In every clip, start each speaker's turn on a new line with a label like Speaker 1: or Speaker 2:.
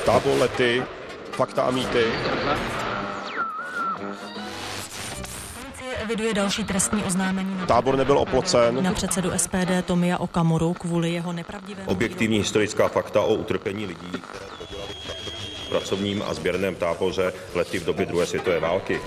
Speaker 1: Tábor Lety, fakta a mýty.
Speaker 2: Eviduje další trestní oznámení.
Speaker 1: Tábor nebyl oplocen.
Speaker 2: Na předsedu SPD Tomia Okamuru kvůli jeho nepravdivému...
Speaker 3: Objektivní historická fakta o utrpení lidí v pracovním a sběrném táboře Lety v době druhé světové války.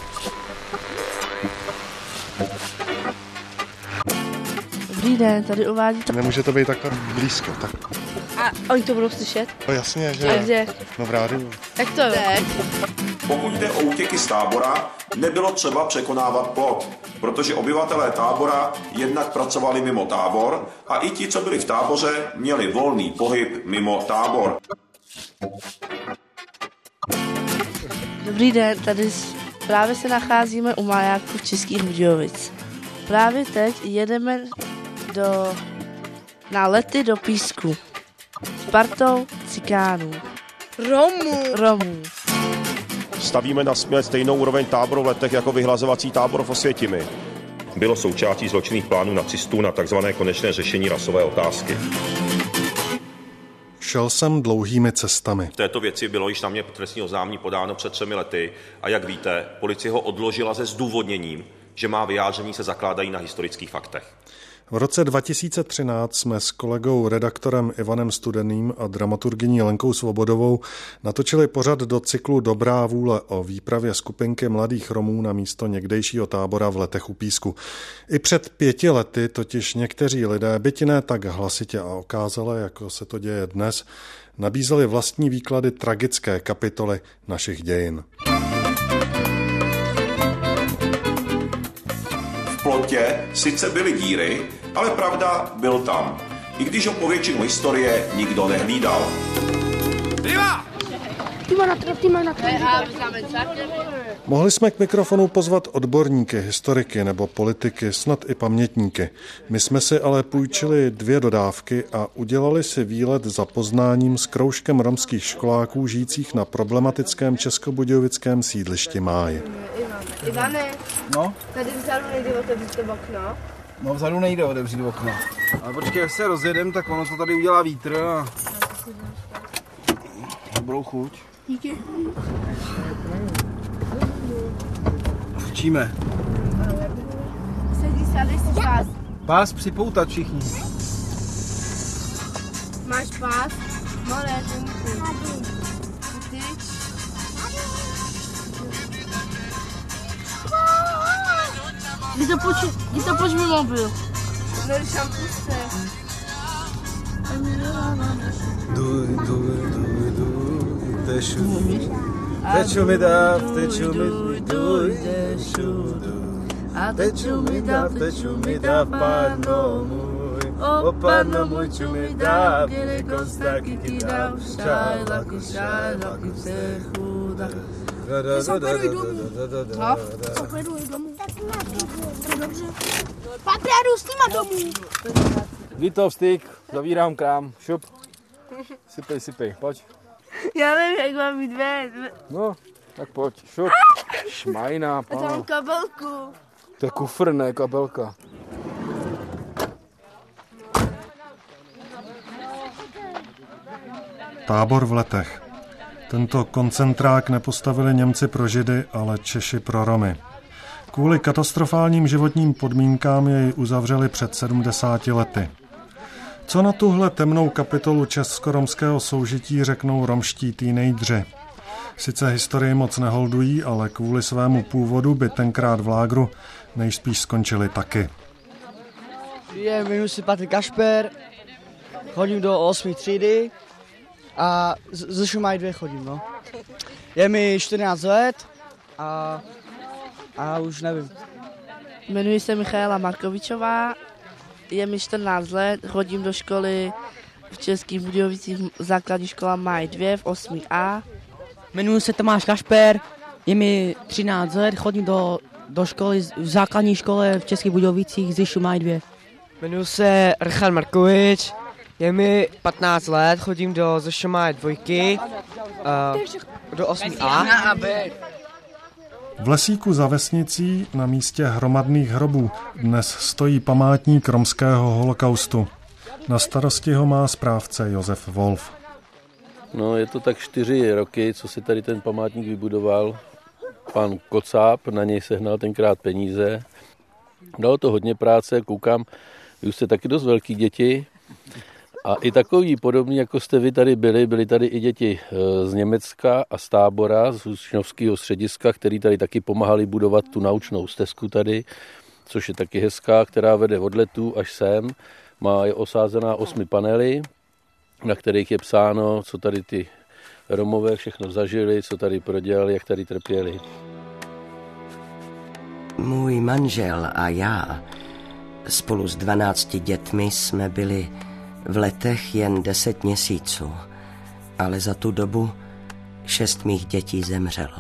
Speaker 4: Dobrý den, tady uvádíte.
Speaker 5: Nemůže to být takhle blízko. Tak.
Speaker 4: A oni to budou slyšet?
Speaker 5: No jasně, že...
Speaker 4: A kde?
Speaker 5: No v rádiu.
Speaker 4: Tak to jde.
Speaker 6: Pokud jde o útěky z tábora, nebylo třeba překonávat plot, protože obyvatelé tábora jednak pracovali mimo tábor a i ti, co byli v táboře, měli volný pohyb mimo tábor.
Speaker 4: Dobrý den, tady právě se nacházíme u majáku v Českých Budějovic. Právě teď jedeme na Lety do Písku s partou cikánů. Romů.
Speaker 1: Stavíme na smět stejnou úroveň táboru v Letech jako vyhlazovací tábor v Osvětimi.
Speaker 3: Bylo součástí zločinných plánů nacistů na tzv. Konečné řešení rasové otázky.
Speaker 5: Šel jsem dlouhými cestami.
Speaker 3: V této věci bylo již na mě trestní oznámení podáno před 3 lety a jak víte, policie ho odložila se zdůvodněním, že má vyjádření se zakládají na historických faktech.
Speaker 5: V roce 2013 jsme s kolegou redaktorem Ivanem Studeným a dramaturgyní Lenkou Svobodovou natočili pořad do cyklu Dobrá vůle o výpravě skupinky mladých Romů na místo někdejšího tábora v Letech u Písku. I před 5 lety totiž někteří lidé, byť ne tak hlasitě a okázale, jako se to děje dnes, nabízeli vlastní výklady tragické kapitoly našich dějin.
Speaker 6: V plotě sice byly díry, ale pravda byl tam, i když ho po většinu historie nikdo nehlídal.
Speaker 5: Mohli jsme k mikrofonu pozvat odborníky, historiky nebo politiky, snad i pamětníky. My jsme si ale půjčili 2 dodávky a udělali si výlet za poznáním s kroužkem romských školáků žijících na problematickém českobudějovickém sídlišti Máj.
Speaker 7: Ivane,
Speaker 8: no?
Speaker 7: tady vzadu nejde otevřít to okno.
Speaker 8: No vzadu nejde otevřít okno. Ale počkej, až se rozjedem, tak ono to tady udělá vítr a... Dobrou chuť.
Speaker 7: Díky.
Speaker 8: Učíme.
Speaker 7: Sedí tady si pás.
Speaker 8: Pás připoutat všichni.
Speaker 7: Máš pás? More, ty?
Speaker 4: Kdy to poč mi mobil?
Speaker 7: No, když tam puste.
Speaker 8: Teču mi dáv, teču mi dáv, pánno můj, o pánno můj, ču mi dáv, kdy konstaky ti dáv, šajlaky se chudá.
Speaker 7: Co pojedu domů? Dobře. Pak jdu s nima domů.
Speaker 8: Vítov, styk, zavírám krám, šup. Sypej, pojď.
Speaker 7: Já nevím, jak mám mít ven.
Speaker 8: No, tak pojď, šup. Šmajná,
Speaker 7: Já tam mám kabelku.
Speaker 8: To je kufr, ne kabelka.
Speaker 5: Tábor v Letech. Tento koncentrák nepostavili Němci pro Židy, ale Češi pro Romy. Kvůli katastrofálním životním podmínkám jej uzavřeli před 70 lety. Co na tuhle temnou kapitolu česko-romského soužití řeknou romští teenageři? Sice historii moc neholdují, ale kvůli svému původu by tenkrát v lágru nejspíš skončili taky.
Speaker 9: Jmenuji se Patrik Kašper, chodím do 8. třídy a ze Šumaj 2 chodím, no. Je mi 14 let a už nevím.
Speaker 4: Jmenuji se Michaela Markovičová, je mi 14 let, chodím do školy v Českých Budějovicích, základní škola Máj 2 v 8A.
Speaker 9: Jmenuji se Tomáš Kašper, je mi 13 let, chodím do školy v základní škole v Českých Budějovicích z Šumaj 2.
Speaker 10: Jmenuji se Richard Markovič, je mi 15 let, chodím do Šumaj 2 do 8A.
Speaker 5: V lesíku za vesnicí na místě hromadných hrobů dnes stojí památník romského holokaustu. Na starosti ho má správce Josef Wolf.
Speaker 11: No, je to tak 4 roky, co si tady ten památník vybudoval. Pan Kocáb na něj sehnal tenkrát peníze. Dalo to hodně práce, koukám, vy už jste taky dost velký děti. A i takový podobný, jako jste vy tady byli tady i děti z Německa a z Tábora, z učňovského střediska, který tady taky pomáhali budovat tu naučnou stezku tady, což je taky hezká, která vede od Letů až sem. Je osázená 8 panely, na kterých je psáno, co tady ty Romové všechno zažili, co tady prodělali, jak tady trpěli.
Speaker 12: Můj manžel a já spolu s 12 dětmi jsme byli v Letech jen 10 měsíců, ale za tu dobu 6 mých dětí zemřelo.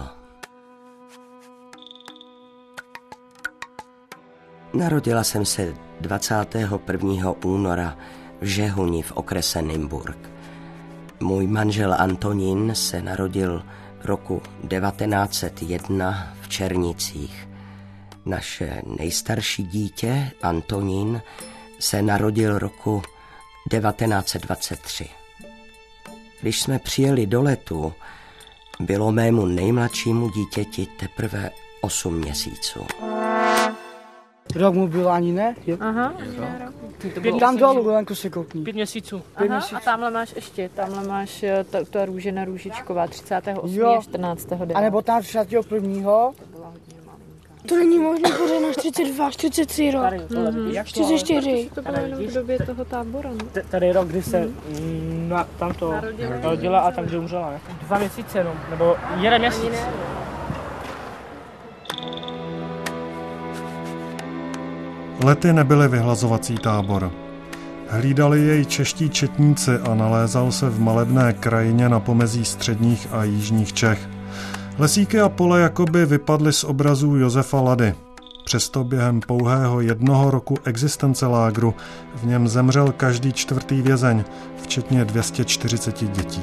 Speaker 12: Narodila jsem se 21. února v Žehuni v okrese Nymburk. Můj manžel Antonín se narodil roku 1901 v Černicích. Naše nejstarší dítě, Antonín, se narodil roku 1923. Když jsme přijeli do Letů, bylo mému nejmladšímu dítěti teprve 8 měsíců.
Speaker 9: Rok mu byl ani ne?
Speaker 13: Aha.
Speaker 9: Tam dolů, Lenku si koukni.
Speaker 13: 5 měsíců.
Speaker 14: A tamhle máš ještě, ta růžena růžičková 38.
Speaker 9: Jo.
Speaker 14: 14. 9.
Speaker 9: A nebo tam 31.
Speaker 7: To není možné, protože na 42, 43 rok. 44.
Speaker 14: To bylo jenom v době toho tábora, no?
Speaker 13: Tady rok, kdy se tamto narodila a tam, kde umřela, ne? 2 měsíce jenom, nebo 1 měsíc.
Speaker 5: Lety nebyly vyhlazovací tábor. Hlídali jej čeští četníci a nalézal se v malebné krajině na pomezí středních a jižních Čech. Lesíky a pole jakoby vypadly z obrazů Josefa Lady. Přesto během pouhého 1 roku existence lágru v něm zemřel každý 4. vězeň, včetně 240 dětí.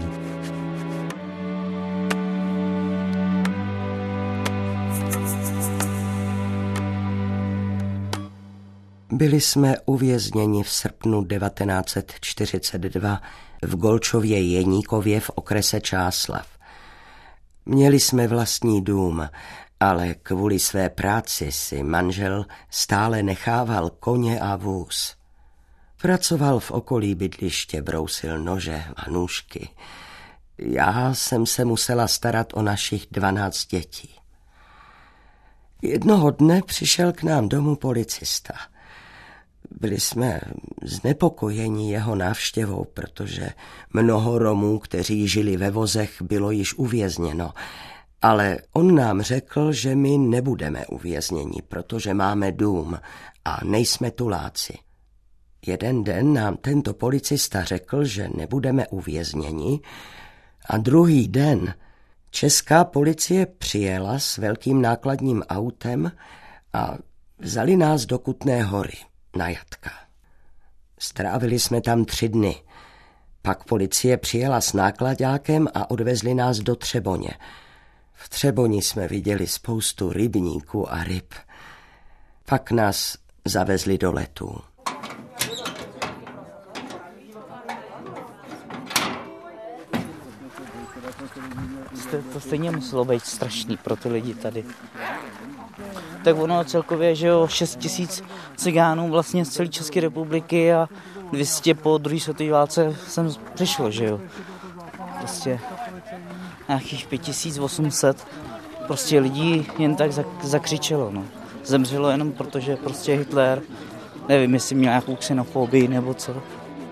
Speaker 12: Byli jsme uvězněni v srpnu 1942 v Golčově Jeníkově v okrese Čáslav. Měli jsme vlastní dům, ale kvůli své práci si manžel stále nechával koně a vůz. Pracoval v okolí bydliště, brousil nože a nůžky. Já jsem se musela starat o našich 12 dětí. Jednoho dne přišel k nám domů policista. Byli jsme znepokojeni jeho návštěvou, protože mnoho Romů, kteří žili ve vozech, bylo již uvězněno. Ale on nám řekl, že my nebudeme uvězněni, protože máme dům a nejsme tuláci. Jeden den nám tento policista řekl, že nebudeme uvězněni, a druhý den česká policie přijela s velkým nákladním autem a vzali nás do Kutné Hory na jatka. Strávili jsme tam 3 dny. Pak policie přijela s nákladákem a odvezli nás do Třeboně. V Třeboni jsme viděli spoustu rybníků a ryb. Pak nás zavezli do Letů.
Speaker 15: To stejně muselo být strašný pro ty lidi tady. Tak ono celkově, že jo, 6 000 cigánů vlastně z celé České republiky a 200 po druhé světové válce sem přišlo, že jo. Prostě nějakých 5800 prostě lidí jen tak zakřičelo, no. Zemřelo jenom protože prostě Hitler, nevím, jestli měl nějakou xenofobii nebo co.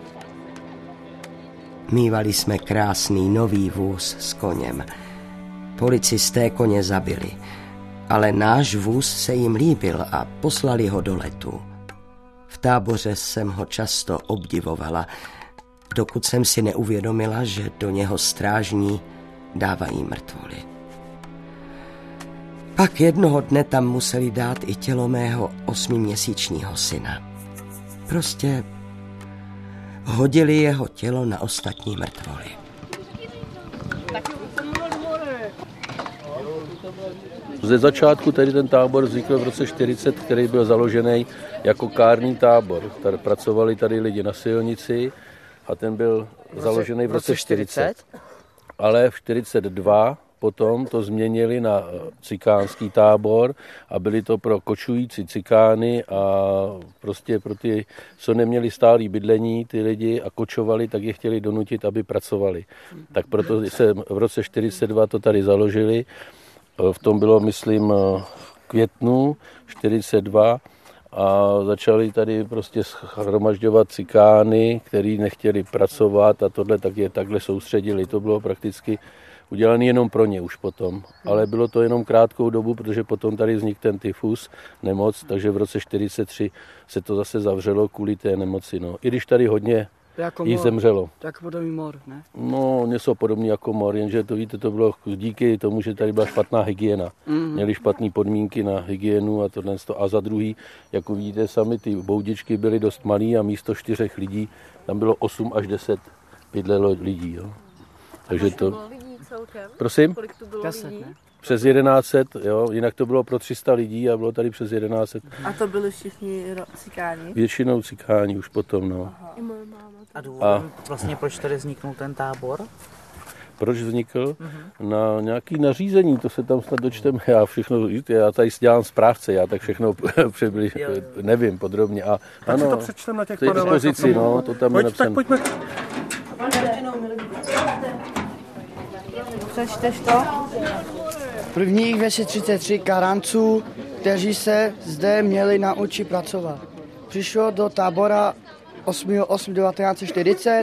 Speaker 12: Mívali jsme krásný nový vůz s koněm. Policisté koně zabili, ale náš vůz se jim líbil a poslali ho do Letů. V táboře jsem ho často obdivovala, dokud jsem si neuvědomila, že do něho strážní dávají mrtvoly. Pak jednoho dne tam museli dát i tělo mého 8měsíčního syna. Prostě hodili jeho tělo na ostatní mrtvoly.
Speaker 11: Ze začátku tady ten tábor vznikl v roce 40, který byl založený jako kárný tábor. Tady pracovali tady lidi na silnici a ten byl založený v roce 40. ale v 42 potom to změnili na cikánský tábor a byli to pro kočující cikány a prostě pro ty, co neměli stálý bydlení, ty lidi a kočovali, tak je chtěli donutit, aby pracovali. Tak proto se v roce 42 to tady založili. V tom bylo, myslím, v květnu 42 a začali tady prostě shromažďovat cikány, který nechtěli pracovat a tohle tak je takhle soustředili. To bylo prakticky udělaný jenom pro ně už potom, ale bylo to jenom krátkou dobu, protože potom tady vznikl ten tyfus, nemoc, takže v roce 43 se to zase zavřelo kvůli té nemoci. No. I když tady hodně jich zemřelo.
Speaker 9: Tak podobný mor, ne?
Speaker 11: No, něco podobný jako mor, jenže to víte, to bylo díky tomu, že tady byla špatná hygiena. Měli špatné podmínky na hygienu a tohle. A za druhý, jako vidíte sami, ty boudičky byly dost malý a místo 4 lidí tam bylo 8 až 10 bydlelo lidí. Jo. Takže to... Prosím?
Speaker 14: Kolik tu bylo lidí?
Speaker 11: Přes 1100, jo, jinak to bylo pro 300 lidí a bylo tady přes 1100.
Speaker 4: A to byli všichni cikáni?
Speaker 11: Většinou cikáni už potom, no.
Speaker 15: A důvodem vlastně, proč tady vzniknul ten tábor?
Speaker 11: Proč vznikl? Na nějaký nařízení, to se tam snad dočteme. Já tady dělám správce, já tak všechno nevím podrobně. A ano,
Speaker 5: si to přečtem na těch
Speaker 11: panelech. No, to tam je napsané.
Speaker 5: Pojďme.
Speaker 4: Přečteš to?
Speaker 9: Prvních 233 Karanců, kteří se zde měli naučit pracovat. Přišlo do tábora 8.8.1940,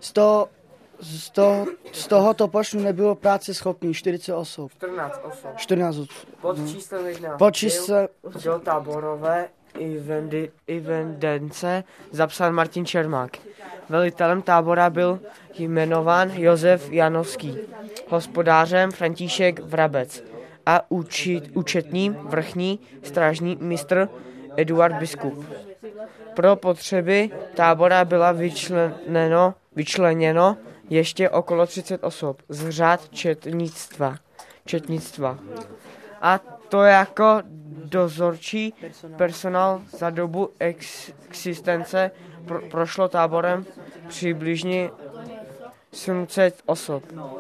Speaker 9: z tohoto počtu nebylo práce schopný 40 osob. 14 osob.
Speaker 10: Pod číslem 1 do táborové evidence zapsal Martin Čermák. Velitelem tábora byl jmenován Josef Janovský, hospodářem František Vrabec a účetním vrchní strážní mistr Eduard Biskup. Pro potřeby tábora byla vyčleněno ještě okolo 30 osob z řad četnictva. A to jako dozorčí personál za dobu existence prošlo táborem přibližně 700 osob.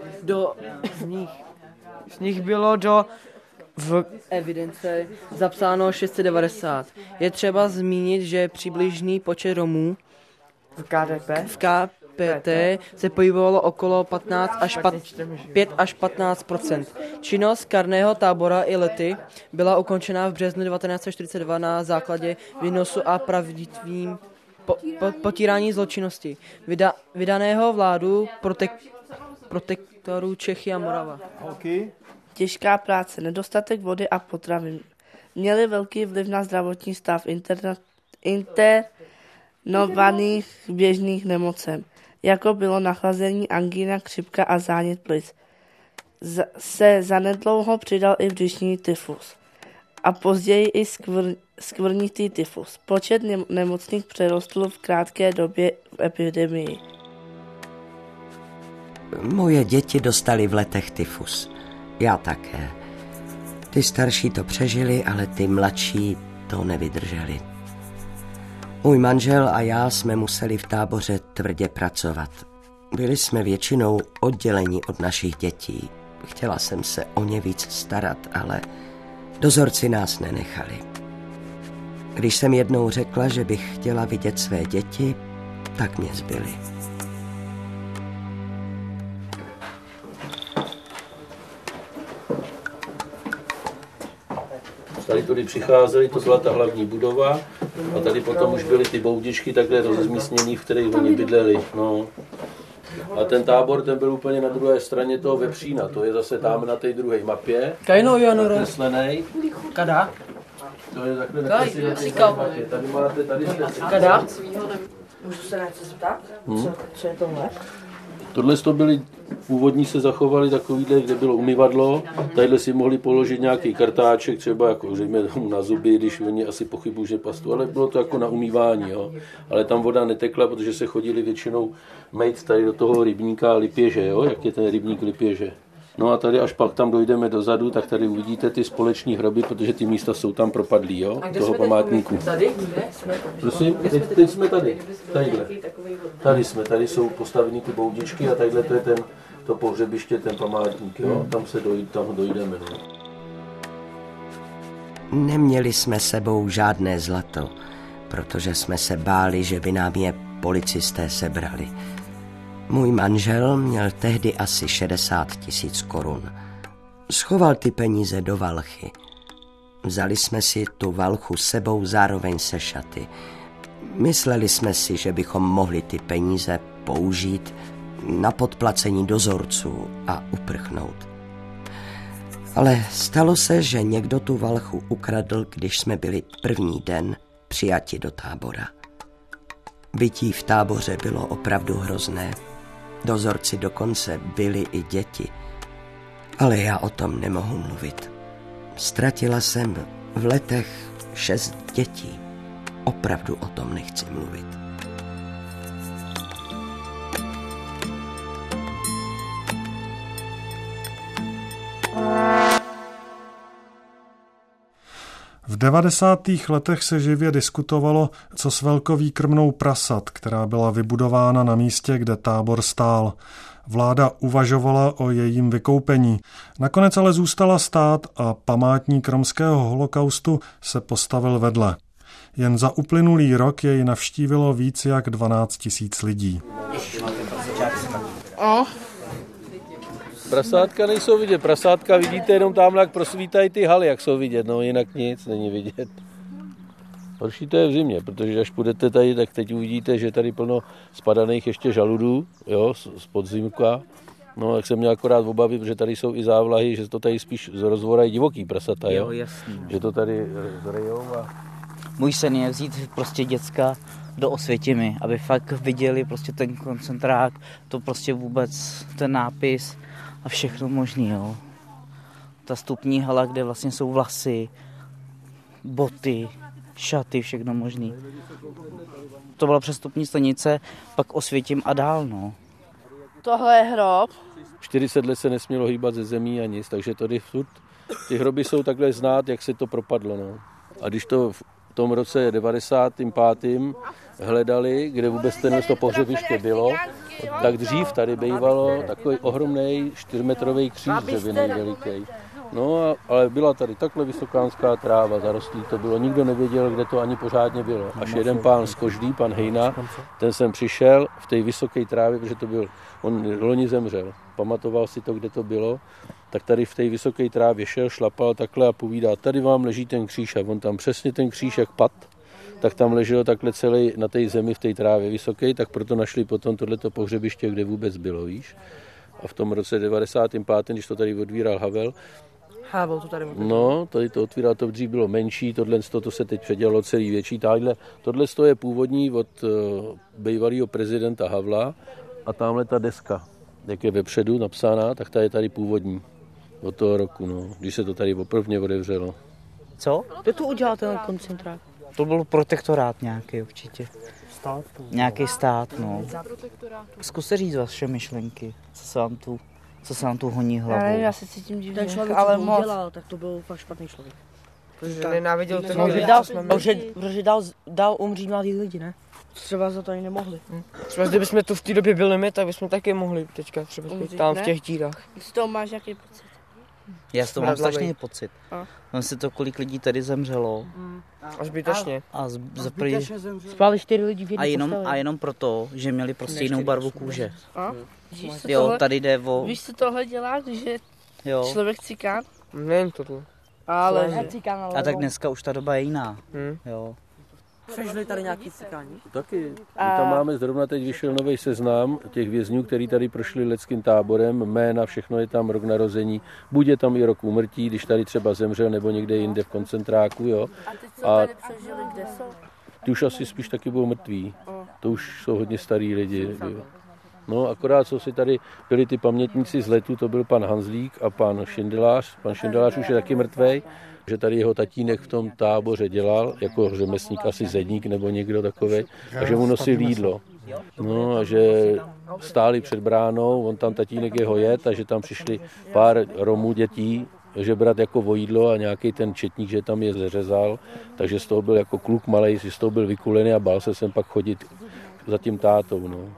Speaker 10: Z nich bylo v evidence zapsáno 690. Je třeba zmínit, že přibližný počet Romů v KPT se pohybovalo okolo 5 až 15%. Činnost karného tábora i lety byla ukončena v březnu 1942 na základě výnosu a pravdivým potírání zločinnosti vydaného vládu protektorů Čechy a Morava.
Speaker 4: Okay. Těžká práce, nedostatek vody a potravin měly velký vliv na zdravotní stav internovaných běžných nemocem, jako bylo nachlazení, angína, chřipka a zánět plic. Se zanedlouho přidal i vděčný tyfus a později i skvrnitý tyfus. Počet nemocných přerostl v krátké době v epidemii.
Speaker 12: Moje děti dostali v letech tyfus. Já také. Ty starší to přežili, ale ty mladší to nevydrželi. Můj manžel a já jsme museli v táboře tvrdě pracovat. Byli jsme většinou odděleni od našich dětí. Chtěla jsem se o ně víc starat, ale dozorci nás nenechali. Když jsem jednou řekla, že bych chtěla vidět své děti, tak mě zbyli.
Speaker 11: Tady tudy přicházeli, to byla ta hlavní budova a tady potom už byly ty boudičky takhle rozmístěný, v kterých oni bydleli. No. A ten tábor, ten byl úplně na druhé straně toho Vepřína, to je zase tam na té druhé mapě. Nakreslenej.
Speaker 10: Kada?
Speaker 11: To je takhle nakreslený na té mapě. Tady máte, tady jste...
Speaker 10: Kada? Můžu se něco zeptat? Co je tohle?
Speaker 11: Tohle to byly, původní se zachovali takovýhle, kde bylo umyvadlo, tadyhle si mohli položit nějaký kartáček, třeba jako řekněme na zuby, když oni asi pochybují, že pastu, ale bylo to jako na umývání, jo. Ale tam voda netekla, protože se chodili většinou mejt tady do toho rybníka Lipěže, jo, jak je ten rybník Lipěže. No a tady až pak tam dojdeme dozadu, tak tady uvidíte ty společní hroby, protože ty místa jsou tam propadlý, jo, toho památníku.
Speaker 10: Tady? Kde jsme?
Speaker 11: Prosím, teď jsme tady. Tady jsou postaveny ty boudičky a tadyhle to je ten to pohřebiště, ten památník, jo, tam dojdeme. No.
Speaker 12: Neměli jsme sebou žádné zlato, protože jsme se báli, že by nám je policisté sebrali. Můj manžel měl tehdy asi 60 000 korun. Schoval ty peníze do valchy. Vzali jsme si tu valchu sebou zároveň se šaty. Mysleli jsme si, že bychom mohli ty peníze použít na podplacení dozorců a uprchnout. Ale stalo se, že někdo tu valchu ukradl, když jsme byli první den přijati do tábora. Bytí v táboře bylo opravdu hrozné. Dozorci dokonce byli i děti. Ale já o tom nemohu mluvit. Ztratila jsem v letech 6 dětí. Opravdu o tom nechci mluvit.
Speaker 5: V 90. letech se živě diskutovalo, co s velkovýkrmnou prasat, která byla vybudována na místě, kde tábor stál. Vláda uvažovala o jejím vykoupení. Nakonec ale zůstala stát a památník romského holokaustu se postavil vedle. Jen za uplynulý rok jej navštívilo víc jak 12 000 lidí.
Speaker 11: Prasátka nejsou vidět, prasátka vidíte jenom tamhle, jak prosvítají ty haly, jak jsou vidět, no jinak nic není vidět. Horší to je v zimě, protože až půjdete tady, tak teď uvidíte, že tady plno spadaných ještě žaludů, jo, z podzimka. No, jak jsem měl akorát obavy, protože tady jsou i závlahy, že to tady spíš rozvorají divoký prasata, jo?
Speaker 15: Jasný.
Speaker 11: Že to tady zrejou a...
Speaker 15: Můj sen je vzít prostě děcka do Osvětimi, aby fakt viděli prostě ten koncentrák, to prostě vůbec ten nápis a všechno možný, jo. Ta vstupní hala, kde vlastně jsou vlasy, boty, šaty, všechno možný. To byla přestupní stanice, pak Osvětim a dál, no.
Speaker 4: Tohle je hrob.
Speaker 11: 40 let se nesmělo hýbat ze zemí a nic, takže tady furt ty hroby jsou takhle znát, jak se to propadlo, no. A když to v tom roce 95. hledali, kde vůbec to pohřebiště bylo, tak dřív tady bývalo takový ohromný 4metrový kříž dřevěný veliký. No, ale byla tady takhle vysokánská tráva, zarostlý to bylo, nikdo nevěděl, kde to ani pořádně bylo. Až jeden pán z Koždý, pan Hejna, ten sem přišel v té vysoké trávě, protože to byl, on loni zemřel, pamatoval si to, kde to bylo, tak tady v té vysoké trávě šel, šlapal takhle a povídá, tady vám leží ten kříž a on tam přesně ten kříž jak pad, tak tam leželo takhle celý na té zemi v té trávě vysoké, tak proto našli potom tohleto pohřebiště, kde vůbec bylo, víš. A v tom roce 95., když to tady odvíral Havel,
Speaker 10: to tady
Speaker 11: no, tady to otvíral, to dřív bylo menší, tohle to se teď předělalo celý větší. Tohle je původní od bývalého prezidenta Havla a tamhle ta deska, jak je vepředu napsána, tak ta je tady původní od toho roku, no, když se to tady poprvně otevřelo.
Speaker 10: Co? Kdo tu udělal ten koncentrát?
Speaker 15: To byl protektorát nějaký určitě.
Speaker 10: Stát?
Speaker 15: Nějaký stát, no. Zkuste říct vaše myšlenky, co se vám tu honí hlavou.
Speaker 4: Já nevím, já se cítím divně,
Speaker 10: ten člověk,
Speaker 4: ale
Speaker 10: co
Speaker 4: moc.
Speaker 10: udělal, tak to byl fakt špatný člověk.
Speaker 13: Protože nenáviděl ten
Speaker 10: protože dal umřít mladý lidi, ne? Třeba za to ani nemohli.
Speaker 13: Třeba kdybychom tu v té době byli my, tak bychom taky mohli teďka třeba být tam v těch dírách.
Speaker 4: Z toho máš jaký pocit?
Speaker 15: Já z toho mám strašný pocit. Mám si to, kolik lidí tady zemřelo.
Speaker 13: Až zbytečně.
Speaker 10: Spali 4 lidi v jedné
Speaker 15: a jenom proto, že měli prostě jinou barvu kůže.
Speaker 4: Jo,
Speaker 15: tohle, tady jde o...
Speaker 4: Víš, co tohle dělá, když je člověk cikán?
Speaker 13: Nevím tohle.
Speaker 4: Ale...
Speaker 15: A tak dneska už ta doba je jiná. Jo.
Speaker 10: Přežili tady nějaký cikáni?
Speaker 11: Taky. My tam máme zrovna teď vyšel nový seznam těch vězňů, kteří tady prošli leckým táborem, jména, všechno je tam, rok narození, buď je tam i rok úmrtí, když tady třeba zemřel, nebo někde jinde v koncentráku, jo.
Speaker 4: A ty, co tady přežili, kde jsou?
Speaker 11: Ty už asi spíš taky budou mrtví. To už jsou hodně starý lidi. Jo. No, akorát co si tady byli ty pamětníci z letu, to byl pan Hanzlík a pan Šindelář. Pan Šindelář už je taky mrtvej, že tady jeho tatínek v tom táboře dělal, jako řemeslník, asi zedník nebo někdo takovej, a že mu nosil jídlo. No a že stáli před bránou, on tam tatínek jeho jet a že tam přišli pár Romů dětí, žebrat jako o jídlo a nějaký ten četník, že tam je zeřezal, takže z toho byl jako kluk malej, z toho byl vykulený a bál se sem pak chodit za tím tátou, no.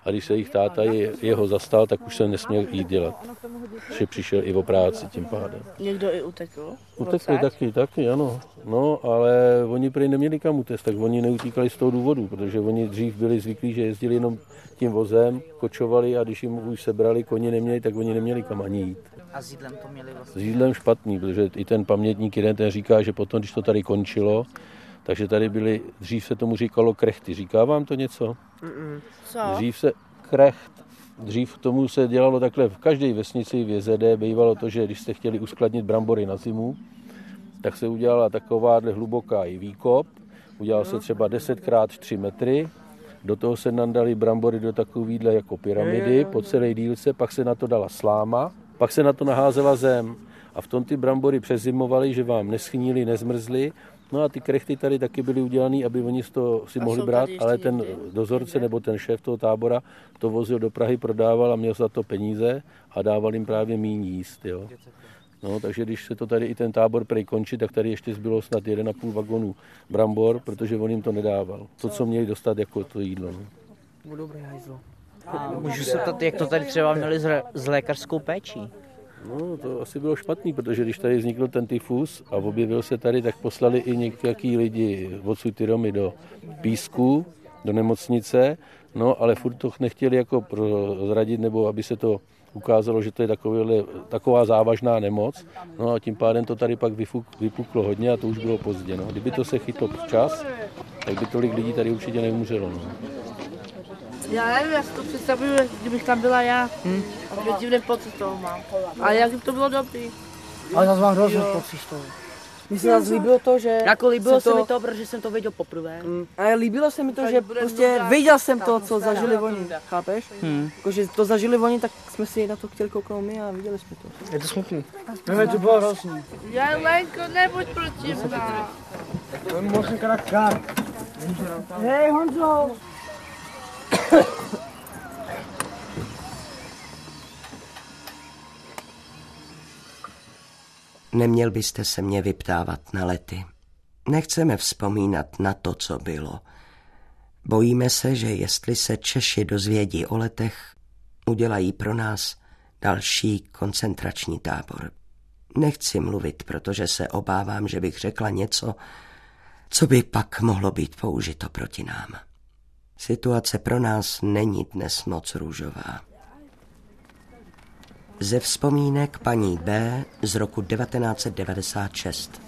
Speaker 11: a když se jich táta jeho zastal, tak už se nesměl jít dělat. Že přišel i o práci tím pádem.
Speaker 4: Někdo i utekl?
Speaker 11: Utekli taky, ano. No, ale oni prý neměli kam utéct, tak oni neutíkali z toho důvodu, protože oni dřív byli zvyklí, že jezdili jenom tím vozem, kočovali a když jim už sebrali, koně neměli, tak oni neměli kam ani jít.
Speaker 15: A s jídlem to měli vlastně?
Speaker 11: S jídlem špatný, protože i ten pamětník jeden ten říká, že potom, když to tady končilo, takže tady byly, dřív se tomu říkalo krechty. Říká vám to něco?
Speaker 4: Co?
Speaker 11: Dřív se krecht. Dřív tomu se dělalo takhle v každé vesnici v JZD, bývalo to, že když jste chtěli uskladnit brambory na zimu, tak se udělala takováhle hluboká i výkop, udělal se třeba 10x3 metry, do toho se nandali brambory do takovýhle jako pyramidy po celé dílce, pak se na to dala sláma, pak se na to naházela zem a v tom ty brambory přezimovaly, že vám neschnily, nezmrzly. No a ty krechty tady taky byly udělané, aby oni z toho si mohli brát, ale ten dozorce nebo ten šéf toho tábora to vozil do Prahy, prodával a měl za to peníze a dával jim právě míň jíst. Jo. No, takže když se to tady i ten tábor prej končí, tak tady ještě zbylo snad 1,5 vagonu brambor, protože on jim to nedával. To, co měli dostat jako to jídlo. No.
Speaker 10: Dobré hajzlo.
Speaker 15: Můžu se ptat, jak to tady třeba měli s lékařskou péčí?
Speaker 11: No, to asi bylo špatný, protože když tady vznikl ten tyfus a objevil se tady, tak poslali i některý lidi odsud ty Romy do Písku, do nemocnice, no, ale furt to nechtěli jako prozradit, nebo aby se to ukázalo, že to je taková závažná nemoc, no a tím pádem to tady pak vypuklo hodně a to už bylo pozdě, no. Kdyby to se chytlo včas, tak by tolik lidí tady určitě neumřelo, no.
Speaker 4: Já nevím, já si to představuju, kdybych tam byla já. Divný pocit toho mám. A jak to bylo dobrý.
Speaker 10: Ale zase mám hrozný pocit z toho. Mně se zase líbilo to, že...
Speaker 16: Jako líbilo se mi to, protože jsem to viděl poprvé.
Speaker 10: A líbilo se mi to, že prostě viděl jsem to, co zažili oni, chápeš? Jakože to zažili oni, tak jsme si na to chtěli kouknout my a viděli jsme to.
Speaker 13: Je to smutný. No, to bylo hrozný.
Speaker 4: Já Lenko, nebuď protivná.
Speaker 13: To musím krát.
Speaker 10: Hej Honzo!
Speaker 12: Neměl byste se mě vyptávat na lety. Nechceme vzpomínat na to, co bylo. Bojíme se, že jestli se Češi dozvědí o letech, udělají pro nás další koncentrační tábor. Nechci mluvit, protože se obávám, že bych řekla něco, co by pak mohlo být použito proti nám. Situace pro nás není dnes moc růžová. Ze vzpomínek paní B. z roku 1996.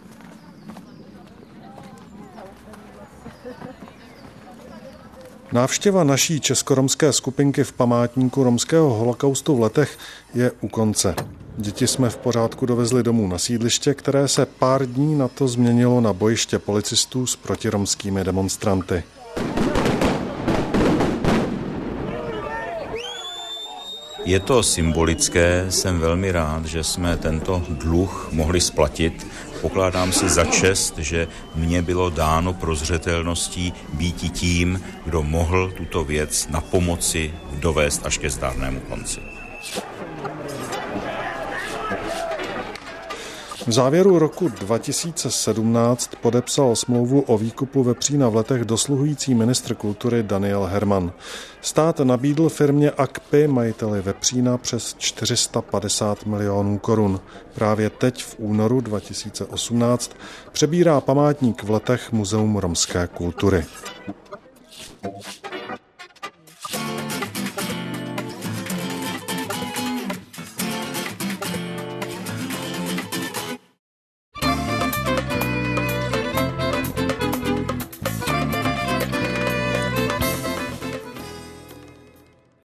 Speaker 5: Návštěva naší českoromské skupinky v památníku romského holokaustu v Letech je u konce. Děti jsme v pořádku dovezli domů na sídliště, které se pár dní na to změnilo na bojiště policistů s protiromskými demonstranty.
Speaker 17: Je to symbolické, jsem velmi rád, že jsme tento dluh mohli splatit. Pokládám si za čest, že mně bylo dáno prozřetelností býti tím, kdo mohl tuto věc na pomoci dovést až ke zdárnému konci.
Speaker 5: V závěru roku 2017 podepsal smlouvu o výkupu vepřína v Letech dosluhující ministr kultury Daniel Herman. Stát nabídl firmě Akpy, majiteli vepřína, přes 450 milionů korun. Právě teď v únoru 2018 přebírá památník v Letech Muzeum romské kultury.